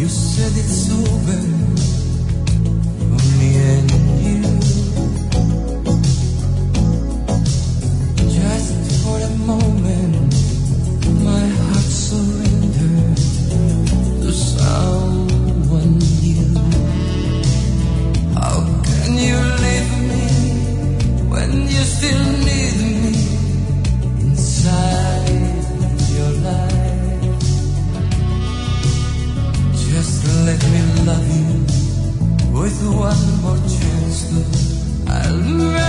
said it's over for me and you. Just for a moment, my heart surrendered to someone new. How can you leave me when you still need me inside your life? Just let me love you with one more chance, 'cause I'll